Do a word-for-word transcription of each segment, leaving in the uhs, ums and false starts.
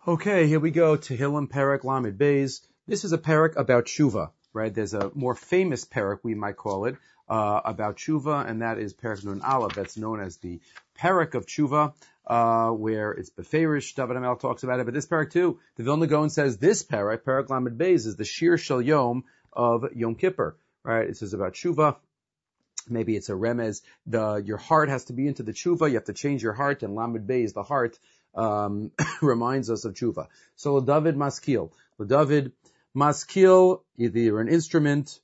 Okay, here we go. Tehillim Perek Lamed Beis. This is a perek about tshuva, right? There's a more famous perek, we might call it, uh, about tshuva, and that is Perek Nun Aleph. That's known as the perek of tshuva, uh, where it's beferish. David HaMelech talks about it, but this perek too, the Vilna Gaon says this perek, Perek Lamed Beis, is the Shir Shel Yom of Yom Kippur, right? It says about tshuva. Maybe it's a remez. The your heart has to be into the tshuva. You have to change your heart, and Lamed Beis, the heart, um, reminds us of tshuva. So David Maskil, David Maskil, either an instrument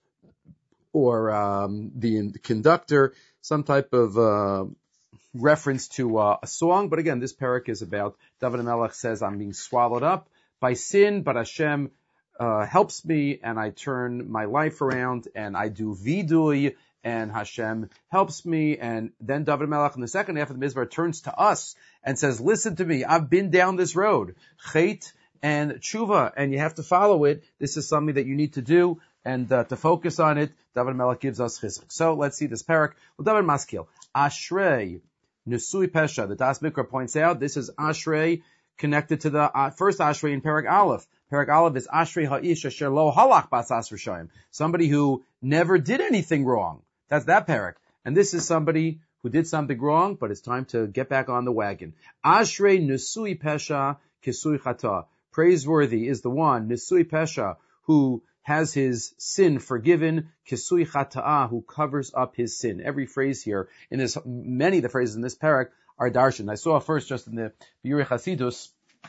or um, the conductor, some type of uh, reference to uh, a song. But again, this perek is about David HaMelech says, I'm being swallowed up by sin, but Hashem uh, helps me, and I turn my life around, and I do vidui, and Hashem helps me. And then David HaMelech in the second half of the Mizmor turns to us and says, listen to me, I've been down this road, Chet and tshuva, and you have to follow it. This is something that you need to do, and uh, to focus on it, David HaMelech gives us chizuk. So let's see this perek. Well, David Maskil, Ashrei Nesui Pesha, the Das Mikra points out, this is Ashrei connected to the uh, first Ashrei in Perek Aleph. Perek Aleph is Ashrei Ha'ish Asher Lo Halach Basas Rishayim, somebody who never did anything wrong. That's that perek. And this is somebody who did something wrong, but it's time to get back on the wagon. Ashrei Nesui Pesha Kisui Chata. Praiseworthy is the one, Nesui Pesha, who has his sin forgiven, Kisui Chata'a, who covers up his sin. Every phrase here, in this, many of the phrases in this perek are darshan. I saw first just in the Biurei Chasidus,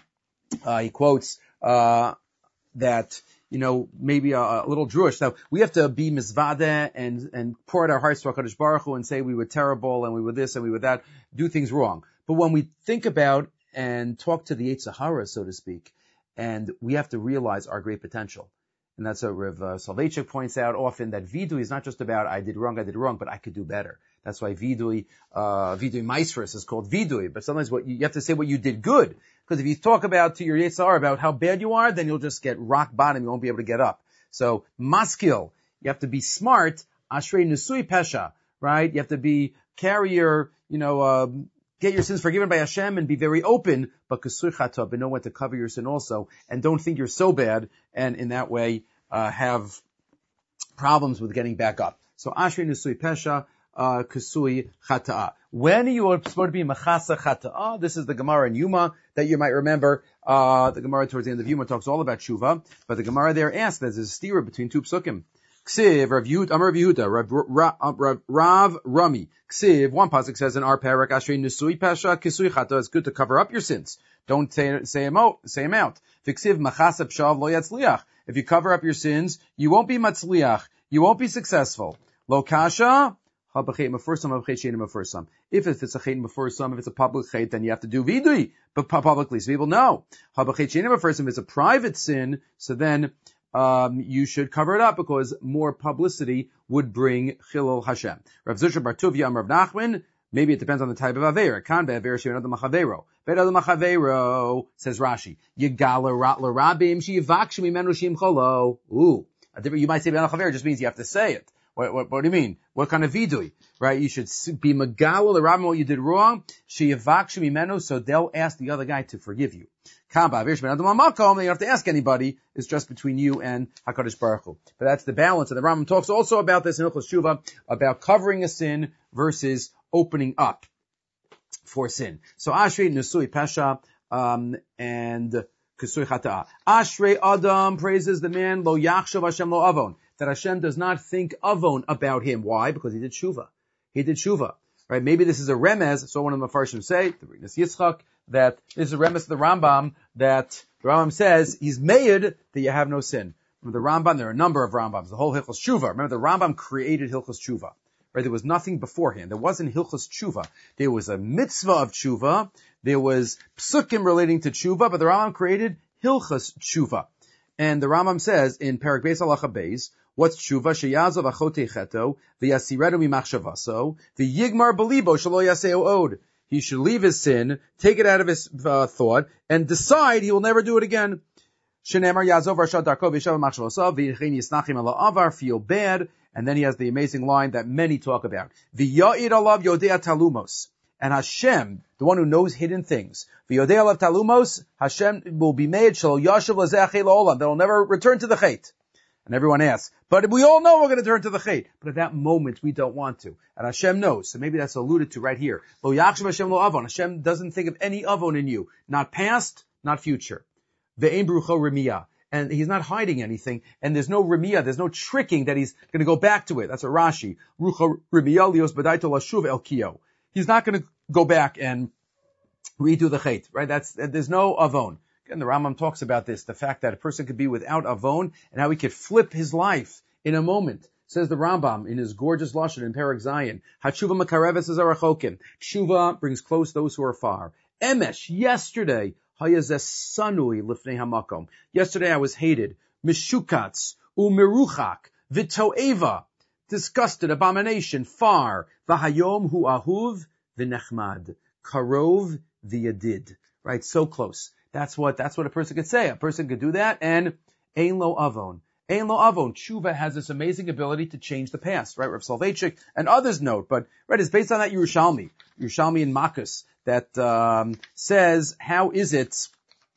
uh, he quotes, uh, that, you know, maybe a, a little Drush. So we have to be mizvadeh and, and pour out our hearts to HaKadosh Baruch Hu and say we were terrible and we were this and we were that, do things wrong. But when we think about and talk to the Yetzer Hara, so to speak, and we have to realize our great potential. And that's what Rav uh, Soloveitchik points out often, that vidui is not just about I did wrong, I did wrong, but I could do better. That's why vidui, uh, vidui maestris is called vidui. But sometimes what you, you have to say what you did good. Because if you talk about to your Yetzer Hara about how bad you are, then you'll just get rock bottom. You won't be able to get up. So maskil, you have to be smart. Ashrei Nesui Pesha, right? You have to be carrier, you know, uh, get your sins forgiven by Hashem and be very open, but Kisui Chata, but know when to cover your sin also, and don't think you're so bad, and in that way, uh, have problems with getting back up. So Ashrei Nesui Pesha, uh, Kisui Chata. When are you supposed to be Machasa Chata? This is the Gemara in Yuma that you might remember. Uh, the Gemara towards the end of Yuma talks all about Tshuva, but the Gemara there asks that there's a stira between two psukim. Ksiv, Rav Yehuda, Amar Rav Yehuda, Rav, Rav, Rav, Rav Rami. Ksiv, one pasuk says in our perek, Ashrei Nesui Pesha Kisui Chata, it's good to cover up your sins. Don't say, say them out, say them out. V'ksiv Machasa Pshav Lo Yatzliach. If you cover up your sins, you won't be Matzliach. You won't be successful. Lo Kasha, If it's a chet mefursam, if it's a public chet, then you have to do vidui, but publicly, so people know. If it's a private sin, so then um, you should cover it up because more publicity would bring chilul Hashem. Rav Zusha Bar Tuvia Rav Nachman, maybe it depends on the type of avera. Kan be'avera she'en adam machavero. Ve'ad machavero, says Rashi. Yigala rat l'rabim she'yivaksh mimenu she'im cholo. Ooh, you might say be'ad machavero just means you have to say it. What, what, what do you mean? What kind of vidui? Right? You should be megal l'rabim what you did wrong. She'yivaksh mimenu, so they'll ask the other guy to forgive you. Kan be'avera she'en adam makom, you don't have to ask anybody. It's just between you and HaKadosh Baruch Hu. But that's the balance. And the Rambam talks also about this in Hilchos Tshuva, about covering a sin versus opening up for sin. So Ashrei Nesui Pesha, um, and Kisui Chata'a. Ashrei Adam praises the man, Lo Yachshav Hashem Lo Avon, that Hashem does not think Avon about him. Why? Because he did Tshuva. He did Tshuva. Right? Maybe this is a remez, so one of the Mefarshim say, the Regnus Yitzchak, that this is a remez of the Rambam, that the Rambam says, he's made that you have no sin. Remember the Rambam, there are a number of Rambams, the whole Hilchos Tshuva. Remember the Rambam created Hilchos Tshuva. Right? There was nothing beforehand. There wasn't Hilchos Tshuva. There was a mitzvah of Tshuva. There was psukim relating to Tshuva, but the Rambam created Hilchos Tshuva. And the Rambam says in Perek Beis Halacha Beis, what's Tshuva? Sheyazov achotei cheto, v'yasiredu mimachshavaso, v'yigmar belibo shelo yaseu od. He should leave his sin, take it out of his uh, thought, and decide he will never do it again. Shenemar yazov rashad darko v'yishav machshavaso, v'yichin yisnachim ala avar, feel bad. And then he has the amazing line that many talk about. V'ya'id alav yodea talumos. And Hashem, the one who knows hidden things, v'yodei alav talumos, Hashem will be made shelo yashav lazeh achet la'olam, that will never return to the chet. And everyone asks, but we all know we're going to turn to the chet. But at that moment, we don't want to. And Hashem knows. So maybe that's alluded to right here. Lo yachshav Hashem lo avon. Hashem doesn't think of any avon in you. Not past, not future. Ve'ein brucho remiyah. And he's not hiding anything. And there's no remiyah, there's no tricking that he's going to go back to it. That's a Rashi. Rucho remiyah lios b'daito lashuv el kiyo. He's not going to go back and redo the chet, right? That's, there's no avon. And the Rambam talks about this, the fact that a person could be without avon and how he could flip his life in a moment. Says the Rambam in his gorgeous lashon in Perek Zayin, Hatshuva makareves arachokim. Tshuva brings close those who are far. Emesh, yesterday, hayazes sanui lifnei hamakom. Yesterday I was hated. Mishukatz, umeruchak, vitoeva, disgusted, abomination, far. V'hayom hu ahuv, v'nechmad. Karov, v'yadid. Right, so close. That's what, that's what a person could say. A person could do that, and ein lo avon. Ein lo avon. Tshuva has this amazing ability to change the past, right? Rav Soloveitchik and others note, but, right, it's based on that Yerushalmi. Yerushalmi in Makos, that, um, says, how is it,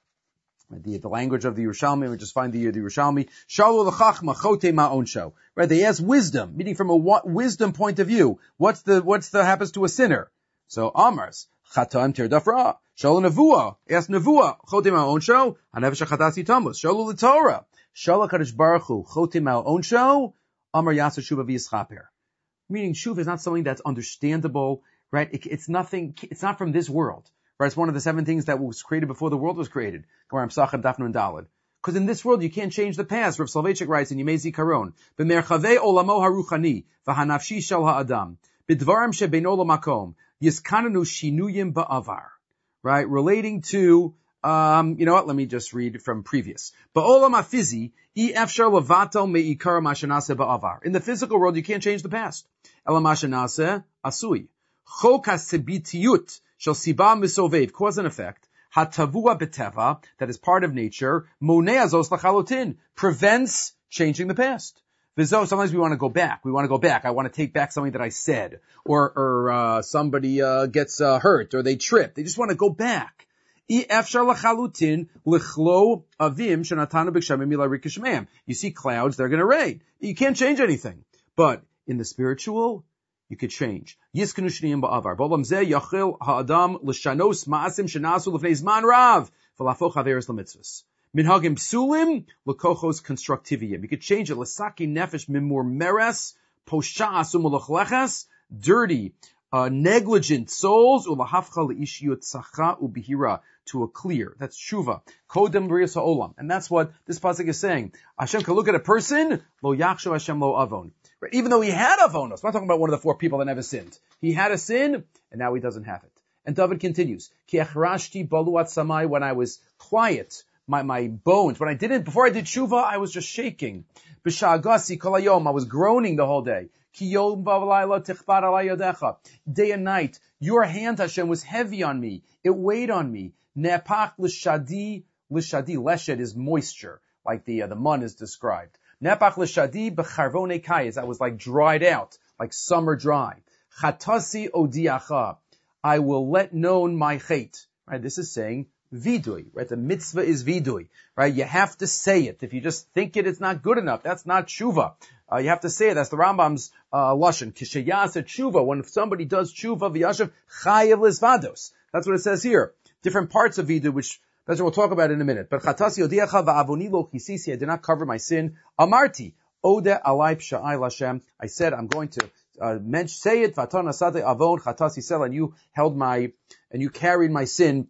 the, the language of the Yerushalmi, we just find the, the Yerushalmi, Shalu l'chachma chote ma'onsho. Right, they ask wisdom, meaning from a wa- wisdom point of view. What's the, what's the, happens to a sinner? So, Amars, Chatam Tirdaf Ra. Shalu Nevuah. Ask Nevuah. Chotim al Onsho. Hanevesh HaChatasi Tamus. Shalu L'Torah. Shalu HaKadosh Baruch Hu. Chotim al Onsho. Amar Yasser Shuva V'Yischaper. Meaning, Shuva is not something that's understandable, right? It, it's nothing, it's not from this world. Right? It's one of the seven things that was created before the world was created. Gemara Pesachim Daf Nun Daled. Because in this world, you can't change the past. Rav Soloveitchik writes in Yemei Zikaron, B'merchavei olamo haruchani, v'hanafshi shel ha'adam, b'dvarim shebeino l'makom, yiskananu shinuyim ba'avar. Right? Relating to, um, you know what? Let me just read from previous. Ba'olam ha'fizi, i efshar levato me'ikar mashanase ba'avar. In the physical world, you can't change the past. Ela mashanase asui. Chok ha'sibitiyut shel siba misovev, cause and effect. Hatavua beteva, that is part of nature, moneazos lachalotin, prevents changing the past. Vizo, sometimes we want to go back. We want to go back. I want to take back something that I said. Or, or, uh, somebody, uh, gets, uh, hurt, or they trip. They just want to go back. I efshar lachalutin lichlo avim shenatanu b'kshamim ila rikishmeim. You see clouds, they're going to rain. You can't change anything. But in the spiritual, you could change. Yiskanu shniyim ba'avar. B'olam zeh yachil ha'adam l'shanos ma'asim shenasu l'fnei zman rav v'lafoch haveres l'mitzvos. Minhagim psulim l'kochos constructiviyim. You could change it. L'saki nefesh mimur meres poshas umulachleches, dirty, uh, negligent souls ulahafcha le'ishiyot tzacha ubihira, to a clear. That's tshuva. Kodem b'riyas ha'olam. And that's what this pasuk is saying. Hashem can look at a person, lo yachshav Hashem lo avon. Right? Even though he had avonos, I'm not talking about one of the four people that never sinned. He had a sin, and now he doesn't have it. And David continues, Ki achrashti baluat samai, when I was quiet, my, my bones, when I didn't, before I did tshuva, I was just shaking. B'sha'agasi kol hayom, I was groaning the whole day. Ki yom v'alayla tichbar alay yodecha. Day and night, your hand, Hashem, was heavy on me. It weighed on me. Nepach l'shadi, l'shadi, leshed is moisture, like the, uh, the mun is described. Nepach l'shadi b'charvone kayez. I was like dried out, like summer dry. Chatasi odiacha. I will let known my chet. Right? This is saying vidui. Right? The mitzvah is vidui. Right? You have to say it. If you just think it, it's not good enough. That's not tshuva. Uh, you have to say it. That's the Rambam's uh, lashon. Kishayasa tshuva. When somebody does tshuva v'yashav chayav lisvados. That's what it says here. Different parts of vidui, which that's what we'll talk about in a minute. But chatasi odiacha va'avoni lo chisisi. I did not cover my sin. Amarti ode alai psha'ai lashem. I said I'm going to uh, mention, say it. Vatan asate avon chatasi sel, and you held my, and you carried my sin,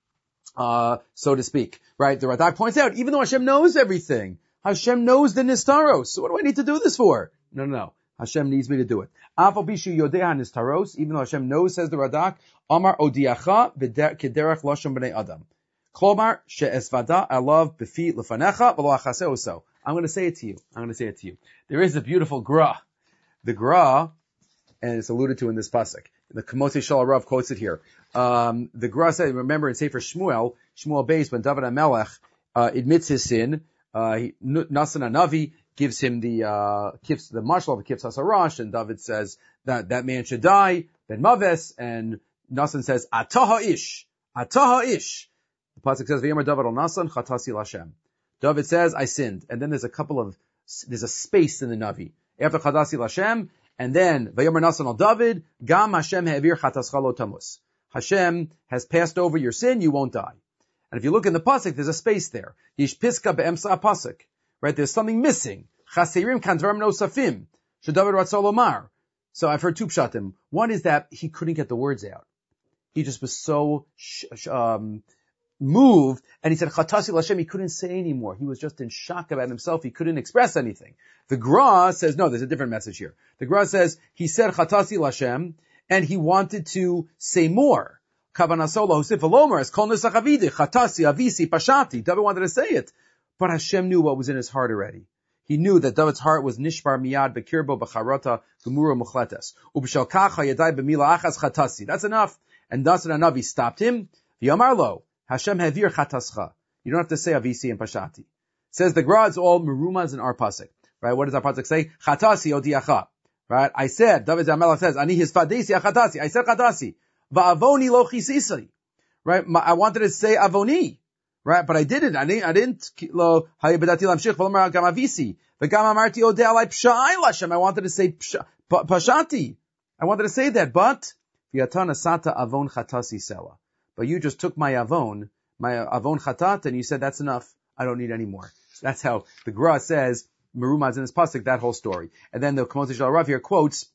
uh, so to speak. Right? The Radak points out, even though Hashem knows everything, Hashem knows the nistaros. So what do I need to do this for? No, no, no. Hashem needs me to do it. Afal bishu yodea nistaros. Even though Hashem knows, says the Radak, Amar odiacha kederach lashon b'nei adam. Klomar she'esvada alav b'fi lefanecha v'lo achaseh oso. I'm going to say it to you. I'm going to say it to you. There is a beautiful gra. The gra, and it's alluded to in this pasuk. The Kamotei Shal Rav quotes it here. Um, the gra says, remember in Sefer Shmuel, Shmuel Beis, when David HaMelech uh, admits his sin, uh, he, Nasan HaNavi gives him the uh, kifs, the marshal of the kifs hasarash, and David says that that man should die, ben maves, and Nasan says, Ataha ish. Ataha ish. The pasuk says, V'yamar David al Nasan, Chatasi Lashem. David says, I sinned. And then there's a couple of, there's a space in the Navi. After Chatasi Lashem, and then, V'yamar Nasan al David, Gam Hashem ha'evir chatascha lo tamus. Hashem has passed over your sin, you won't die. And if you look in the pasuk, there's a space there. Yish piska be'emsa pasuk. Right? There's something missing. Chaserim kan dvarim nosafim. Shedavid ratzah lomar. So I've heard two pshatim. One is that he couldn't get the words out. He just was so sh- sh- um, moved, and he said, Chatasi Lashem, he couldn't say anymore. He was just in shock about himself. He couldn't express anything. The Gra says, no, there's a different message here. The Gra says, he said Chatasi Lashem, and he wanted to say more. Kavanasola Hosif Alomer, as Kol Nesachavide, Chatasi, Avisi, Pashati. David wanted to say it, but Hashem knew what was in his heart already. He knew that David's heart was nishbar miyad bekirbo b'charata gemura muchletes. Ub'shel kacha yadai b'mila achas chatasi. That's enough. And Nasan HaNavi stopped him. V'yamar lo, Hashem havir chatascha. You don't have to say avisi and pashati. Says the Gra, it's all merumas in our pasuk. Right? What does our pasuk say? Chatasi odiacha. Right? I said, David HaMelech says, Ani hisfadesi achatasi. I said chatasi. Va'avoni lo chisisai. Right? I wanted to say avoni. Right, but I didn't. I didn't. I didn't. Lo hayibadati lamshich v'lomer gam avisi v'gam amarti odeh alai psha'ai lashem. I wanted to say pashati. I wanted to say that, but v'yatan asata avon chatasi sela. But you just took my avon, my avon chatat, and you said that's enough. I don't need any more. So that's how the Gra says merumaz in his pasuk that whole story. And then the Kmos Yishal Rav here quotes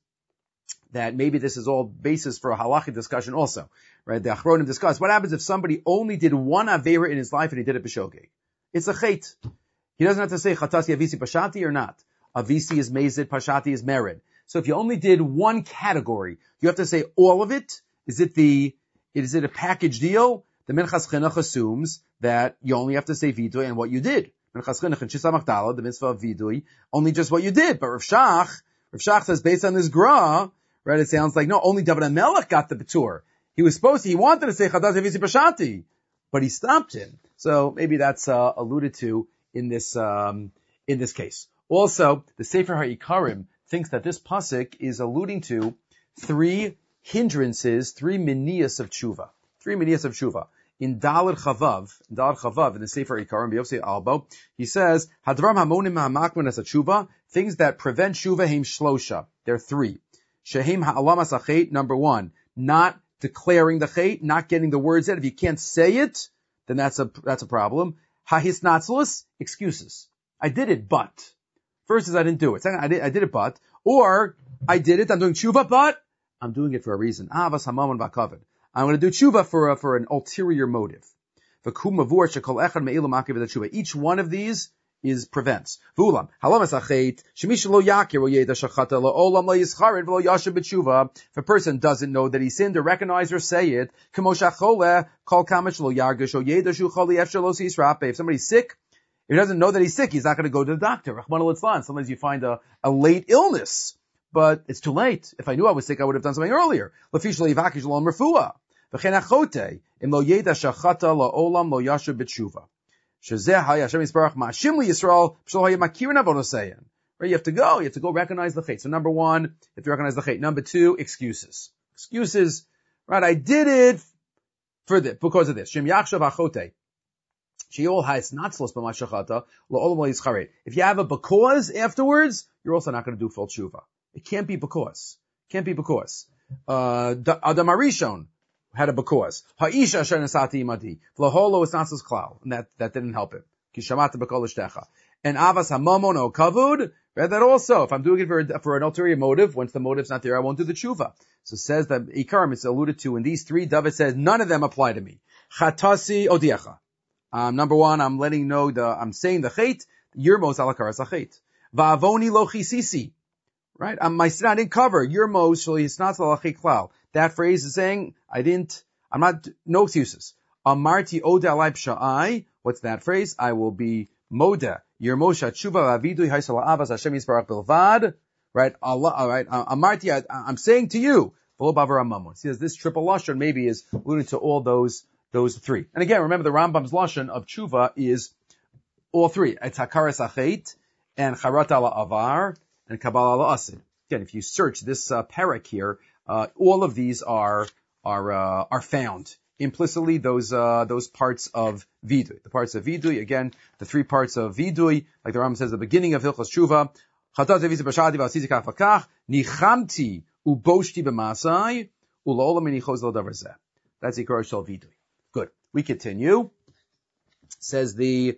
that maybe this is all basis for a halachic discussion also. Right? The Achronim discuss what happens if somebody only did one Avera in his life and he did it b'shogeg. It's a chait. He doesn't have to say Chatasi Avisi Pashati or not. Avisi is Mezid, Pashati is Merid. So if you only did one category, you have to say all of it. Is it the, is it a package deal? The Minchas Chinuch assumes that you only have to say Vidui and what you did. Minchas Chinuch and Shisam Achdala, the mitzvah of Vidui, only just what you did. But Rav Shach, Rav Shach says based on this Gra, right, it sounds like no, only David HaMelech got the Betur. He was supposed to, he wanted to say Chadas Avisi Pashati, but he stopped him. So maybe that's uh, alluded to in this um, in this case. Also, the Sefer HaIkarim thinks that this pasuk is alluding to three hindrances, three minias of tshuva, three minias of tshuva. In Daled Chavav, in Daled Chavav, in the Sefer HaIkarim, B'Yosei Albo, he says, Hadram hamonim ha'makman as a tshuva, things that prevent tshuva heim shlosha. There are three. Shehem ha'alamas ha'chet, number one, not declaring the chait, not getting the words out. If you can't say it, then that's a, that's a problem. Hahisnatzlus, excuses. I did it, but. First is I didn't do it. Second, I did, I did it, but. Or, I did it, I'm doing tshuva, but. I'm doing it for a reason. Avas hamamon v'kavod. I'm going to do tshuva for a, for an ulterior motive. Each one of these is prevents. Vulam. If a person doesn't know that he sinned or recognize or say it, if somebody's sick, if he doesn't know that he's sick, he's not going to go to the doctor. Sometimes you find a, a late illness, but it's too late. If I knew I was sick, I would have done something earlier. Right, you have to go, you have to go recognize the chait. So number one, you have to recognize the chait. Number two, excuses. Excuses, right, I did it for this, because of this. Shem yachshav achote. Sheol has natzlos b'mashachata, la'olam lo. If you have a because afterwards, you're also not going to do full tshuva. It can't be because. Can't be because. Uh, Adam Arishon had a because. Ha'isha asher nasati imadi. V'loholo is natzlos klal. And that, that didn't help him. Ki shamata b'kol ishtecha. And avas hamamon o kavud, read that also. If I'm doing it for, for an ulterior motive, once the motive's not there, I won't do the tshuva. So it says that Ikarim, it's alluded to in these three, David says, none of them apply to me. Chatasi odiecha. Um, number one, I'm letting know the, I'm saying the chait, yirmos alakaras achait. Va'avoni lo chisisi. Right? Um, my sin I didn't cover. Yirmos shali hisnatz alachit klal. That phrase is saying, I didn't, I'm not, no excuses. Amarti oda alai psha'ai. What's that phrase? I will be moda. Yirmos tshuva avidui haisala avas Hashem yisbarach bilvad. Right? Allah, all right. Amarti, I, I'm saying to you, v'lo bavar amamon. See, this triple lashon maybe is alluding to all those Those three. And again, remember the Rambam's lashon of tshuva is all three. It's hakaras achet, and charat ala avar, and kabbalah ala asid. Again, if you search this uh, parak here, uh, all of these are are uh, are found. Implicitly, those uh, those parts of vidui, the parts of vidui. Again, the three parts of vidui, like the Rambam says at the beginning of Hilchos Tshuva, Chatat v'isi b'shadi v'asisi kach v'kach, nichamti uboshti b'masai u'la'olam enichos lo davar zeh. That's the Ikar Shel vidui. Good. We continue. Says the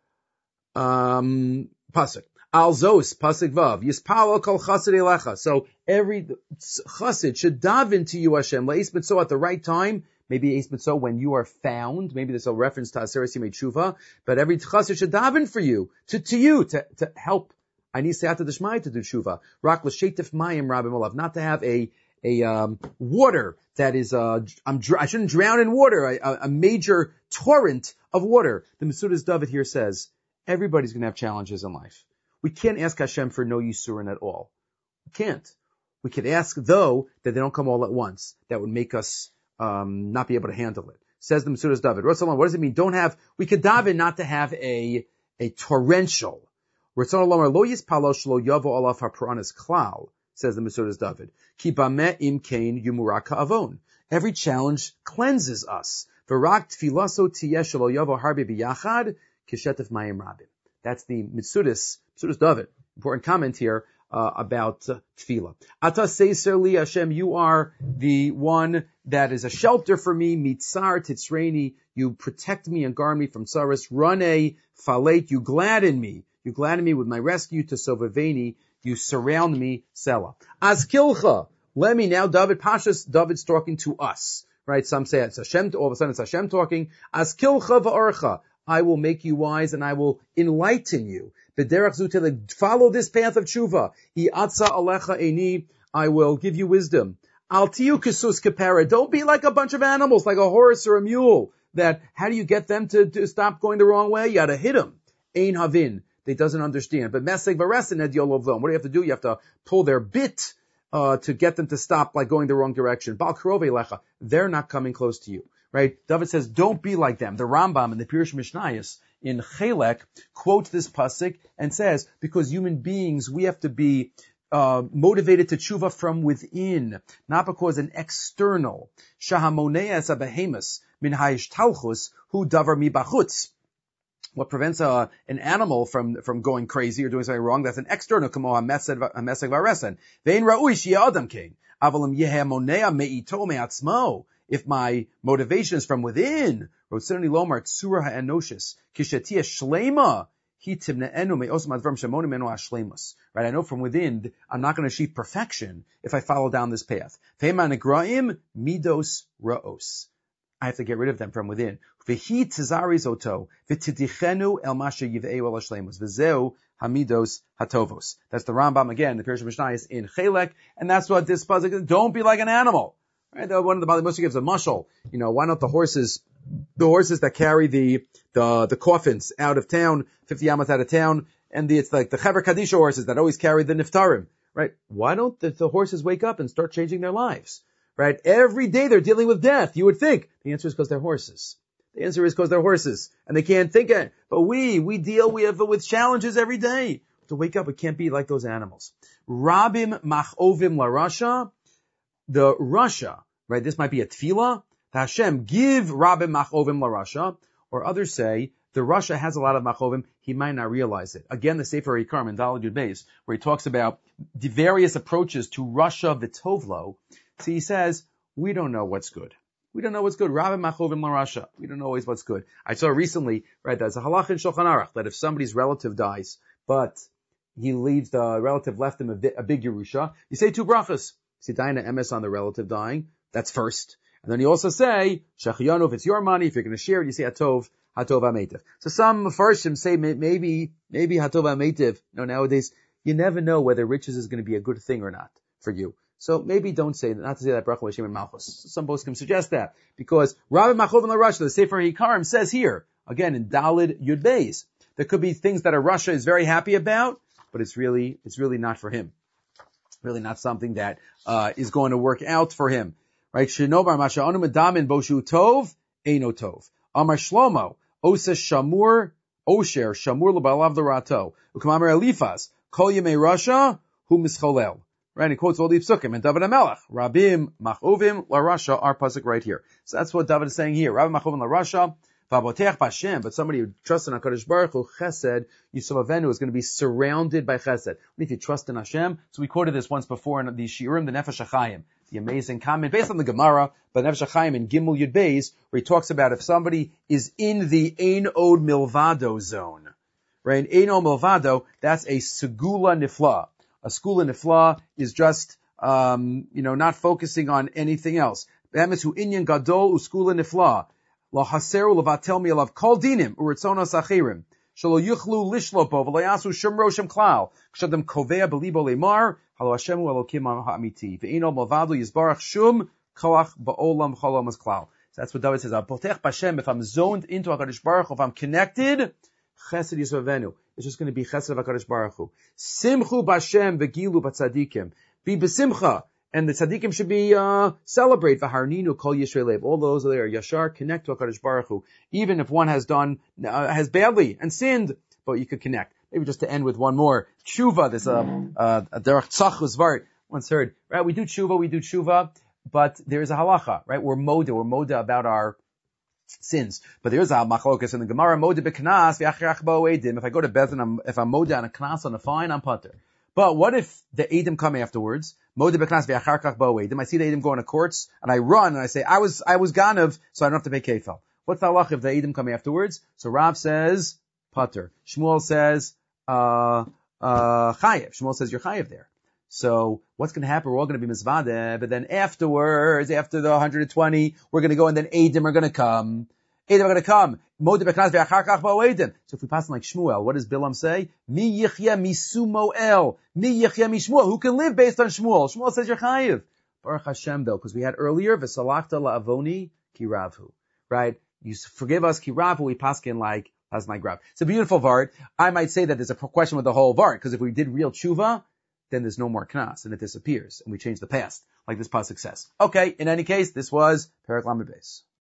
um, pasuk. Al zos pasuk vav yispalo kol chassid elecha. So every chassid should daven to you, Hashem, la'is mitzvah at the right time. Maybe Eis Mitzvah when you are found. Maybe there's a reference to Aseret Yimei Tshuva. But every chassid should daven for you, to, to you, to, to help. I need Seyata D'Shmai to do Tshuva. Rak l'shetif mayim rabim olav. Not to have a, a, um, water that is, uh, I'm, I shouldn't drown in water. A, a major torrent of water. The Metzudas David here says, everybody's gonna have challenges in life. We can't ask Hashem for no Yisurin at all. We can't. We could ask, though, that they don't come all at once. That would make us Um, not be able to handle it. Says the Metzudas David. Ratzon, what does it mean? Don't have, we could daven not to have a, a torrential. Ratzon Lomar lo yispalo shlo yavo alav ha'pranas klal, says the Metzudas David. Ki bameh im kain yumurak ha'avon. Every challenge cleanses us. V'rak tfilaso tiyeh shlo yavo harbe biyachad kishetef mayim rabim. That's the Metzudas, Metzudas David. Important comment here. Uh, about uh, tefillah. Ata seiser li Hashem, you are the one that is a shelter for me. Mitzar titzreini, you protect me and guard me from tsaris. Ranei faleit, you gladden me. You gladden me with my rescue. To sovaveni, you surround me. Selah. Azkilcha, let me now. David Pashas, David's talking to us, right? Some say it's Hashem. All of a sudden, it's Hashem talking. Azkilcha va'orcha, I will make you wise and I will enlighten you. Follow this path of tshuva. I will give you wisdom. Don't be like a bunch of animals, like a horse or a mule. That how do you get them to, to stop going the wrong way? You got to hit them. Ein havin. They doesn't understand. But meseg v'resin ed yolovlom. What do you have to do? You have to pull their bit uh, to get them to stop like going the wrong direction. Bal karov elecha. They're not coming close to you. Right? David says, don't be like them. The Rambam in the Pirush Mishnayos in Chelek quotes this pasuk and says, because human beings, we have to be uh, motivated to tshuva from within, not because an external. Shahamoneas abehemus min hayishtalchus hu davar mi bachutz. What prevents a, an animal from, from going crazy or doing something wrong? That's an external. Kamo hameseg v'aresen. Vein ra'ui sheyeh adam kein. Avalim yeheh monea me'ito me'atzmo. If my motivation is from within, right? I know from within, I'm not going to achieve perfection if I follow down this path. I have to get rid of them from within. That's the Rambam again, the Pirush Mishnayos in Chelek, and that's what this pasuk is. Don't be like an animal. Right, one of the Bali Moshe gives a mashal. You know, why not the horses, the horses that carry the, the, the coffins out of town, fifty yamas out of town, and the, it's like the Chaver Kadisha horses that always carry the niftarim, right? Why don't the, the horses wake up and start changing their lives, right? Every day they're dealing with death, you would think. The answer is because they're horses. The answer is because they're horses, and they can't think it. But we, we deal we have, with challenges every day. To wake up, we can't be like those animals. Rabim machovim la rasha. The Rasha, right? This might be a tefillah. The Hashem give Rabbi Machovim la Rasha, or others say the Rasha has a lot of Machovim. He might not realize it. Again, the Sefer Yikarim in Daled Yud Beis, where he talks about the various approaches to Rasha v'Tovlo. So he says we don't know what's good. We don't know what's good. Rabbi Machovim la Rasha. We don't know always what's good. I saw recently, right? There's a halach in Shulchan Aruch that if somebody's relative dies, but he leaves the relative left him a, a big Yerusha, you say two brachas. Sidayna emes on the relative dying. That's first. And then you also say, Shechiyanu, if it's your money, if you're going to share it, you say Hatov, Hatov HaMeitiv. So some Mefarshim say maybe, maybe Hatov HaMeitiv. No, nowadays, you never know whether riches is going to be a good thing or not for you. So maybe don't say that, not to say that Bracha L'Shem and Malchus. Some poskim suggest that. Because Rabbi Machovim la Rasha, the Sefer Hikarim, says here, again in Daled Yud Beis, there could be things that a Rasha is very happy about, but it's really, it's really not for him. Really not something that uh is going to work out for him. Right? Shenobar Masha'anu Medamin Boshu Tov, Eino Tov. Amar Shlomo, Osa Shamur, Osher, Shamur L'Balav L'Rato. Ukamamar Elifaz, Kol Yemei Rasha, Hu Mischolel. Right? He quotes all the psukim. And David HaMelech, Rabim Machuvim La Rasha, our pasuk right here. So that's what David is saying here. Rabim Machuvim La Rasha, V'abotech B'Hashem, but somebody who trusts in HaKadosh Baruch Hu, Chesed, Yisrael Avenu, is going to be surrounded by Chesed. If you trust in Hashem, so we quoted this once before in the Shiurim, the Nefesh HaChaim, the amazing comment based on the Gemara, but Nefesh HaChaim in Gimel Yud Beis, where he talks about if somebody is in the Ein Od Milvado zone, right? Ein Od Milvado, that's a Segula Nifla. A Segula Nifla is just, um, you know, not focusing on anything else. Be'emes hu inyan gadol u'Segula Nifla. La haseru levatel mi'alav kol dinim u'ritzonos achirim. Shelo yuchlu lishlopo v'layasu shum roshem klal. K'shadam kovea belibo lemar. Halo Hashemu Elokim ha'amiti. Ve'ino malvadu yizbarach shum koach ba'olam cholam as klal. So that's what David says. Potech b'Hashem, if I'm zoned into HaKadosh Baruch Hu, if I'm connected, Chesed Yisrael Avenu. It's just going to be Chesed of HaKadosh Baruch Hu. Simchu b'Hashem v'gilu b'tzadikim. Be b'simcha. And the tzaddikim should be, uh, celebrate. V'harninu kol yishrei lev. All those that are yashar, connect to HaKadosh Baruch Hu. Even if one has done, uh, has badly and sinned, but you could connect. Maybe just to end with one more. Tshuva, this, uh, uh, derech tzachus vart. Once heard, right? We do tshuva, we do tshuva, but there is a halacha, right? We're moda, we're moda about our sins. But there is a machlokas in the Gemara, moda b'knas v'achrach ba'oedim. If I go to Beth and I'm, if I'm moda on a knas on a fine, I'm pater. But what if the Eidim come afterwards? Moda b'knas v'acharkach ba'oedim. I see the Eidim going to courts, and I run, and I say, I was, I was ganav, so I don't have to pay kefel. What's the halach if the Eidim come afterwards? So Rav says, pater. Shmuel says, uh, uh, chayev. Shmuel says, you're chayev there. So what's going to happen? We're all going to be mizvadeh, but then afterwards, after the one hundred twenty, we're going to go, and then Eidim are going to come. Eidim are going to come. So if we pass on like Shmuel, what does Bilam say? Mi yichya misu moel. Mi yichya mi Shmuel. Who can live based on Shmuel? Shmuel says you're chayiv. Baruch Hashem though, because we had earlier, v'salachta la'avoni ki ravhu. Right? You forgive us ki ravhu, we paskin like as my grav. It's a beautiful vart. I might say that there's a question with the whole vart, because if we did real tshuva, then there's no more knas, and it disappears, and we change the past, like this pasuk says. Okay, in any case, this was Perek Lamed Beis.